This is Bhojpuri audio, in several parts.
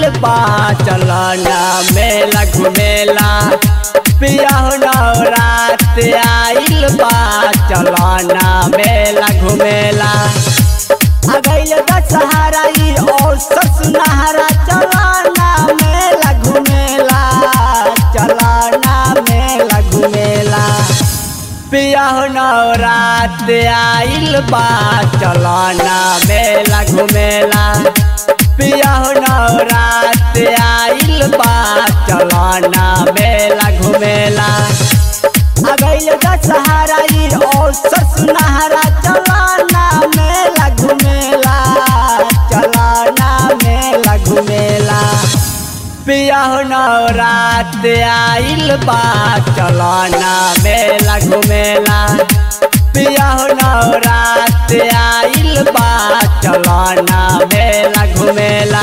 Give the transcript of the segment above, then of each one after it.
आइल बा चलना मेला घुमेला पिया हो नवरात आइल बा चलना मेला घुमेला आ गइल दशहरा ई औसत सुनहरा चलना मेला घुमेला चलना मेला घुमेला पिया हो नवरात आइल बा चलना मेला घुमेला पिया हो नवरात आइल बा चलना मेला घुमेला आ गइल दशहरा ई औसत सुनहरा चलना मेला घुमेला चलना मेला घुमेला पिया हो नवरात आइल बा चलना मेला घुमेला पिया हो नवरात आइल बा चलना मेला घुमेला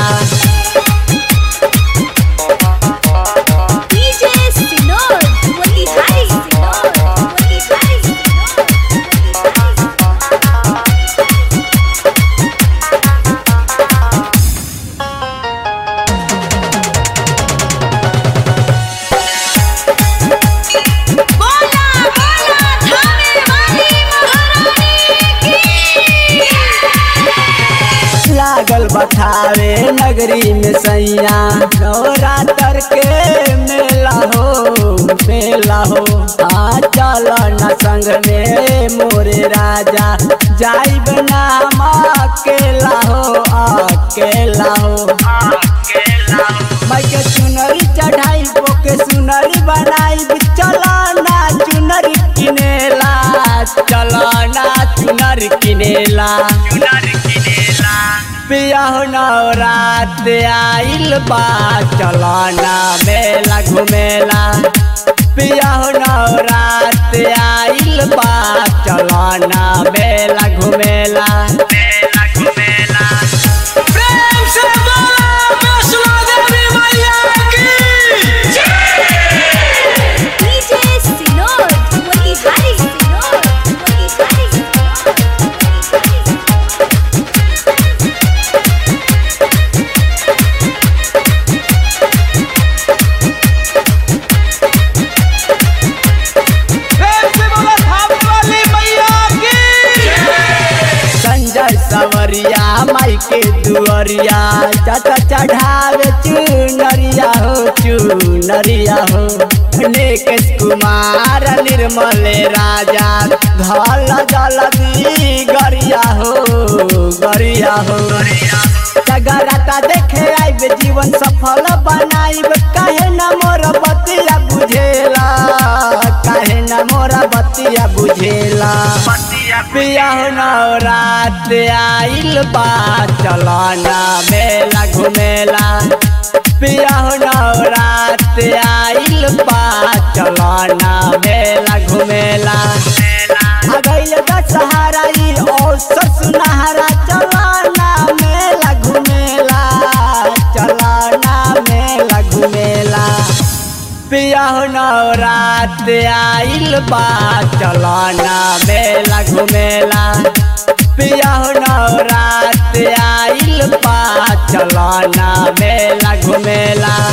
लागल बठावे नगरी में सैया नवरात्र के मेला हो आ चल न संग में मोरे राजा जाइब नाम अकेला हो मैं के सुनरी चढ़ाई के सुनरी बनाई चलना चुनरी किनेला चलना चुनरी किनेला पिया हो नवरात आइल बा चलना मेला घुमेला पिया हो नवरात आइल बा चलना मेला घुमेला प्रेम से बोलो वैष्णो देवी मैया की सवरिया माई के दुअरिया चाचा चढ़ावे चुनरिया हो निकेश कुमार निर्मल राजा धल जल्दी गरिया हो जगराता देखे आइब जीवन सफल बनाइब काहे न मोर बतिया बुझेला काहे न मोरा बतिया बुझेला पिया हो नवरात आइल बा चलना मेला घुमेला पिया हो नवरात आइल बा चलना मेला घुमेला आ गइल दशहरा ई औसत सुनहरा चलना मेला घुमेला चलना मेला घुमेला पिया हो नवरात आइल बा चलना मेला घुमेला पिया हो नवरात आइल बा चलना मेला घुमेला।